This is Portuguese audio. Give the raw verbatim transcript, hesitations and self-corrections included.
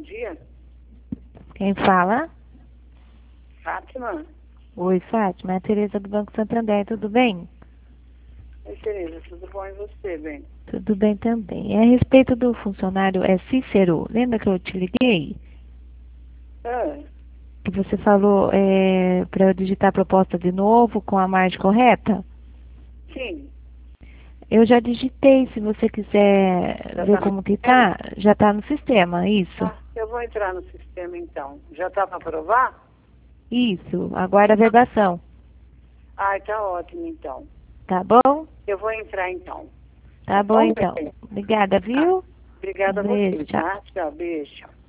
dia. Quem fala? Fátima. Oi, Fátima. É a Tereza do Banco Santander, tudo bem? Oi, Tereza, tudo bom e você, bem? Tudo bem também. É a respeito do funcionário é Cícero. Lembra que eu te liguei? Ah, Que você falou é, para eu digitar a proposta de novo com a margem correta? sim. Eu já digitei, se você quiser Já ver tá no como que sistema? tá, já tá no sistema, isso. Ah, eu vou entrar no sistema então. Já tá para aprovar? Isso, aguarda a verbação, Ah, tá ótimo então. tá bom? Eu vou entrar então. Tá Tá bom bom, então. bem? Obrigada, Ah, viu? obrigada Um a beijo, você, tchau. tá? Tchau, beijo.